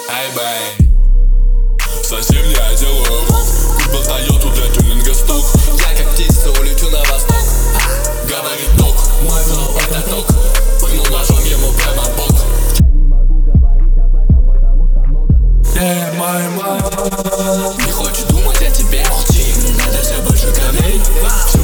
Ай, бэй. Совсем я делаю рок. Купил Тойоту для тюнинга стук. Я как птица улечу на восток. Говорит док, мой флоу это ток. Пырнул ножом ему прямо в бок. Не могу говорить об этом, потому что много. My mind. Не хочешь думать о тебе? Молчи, надо все больше кровей.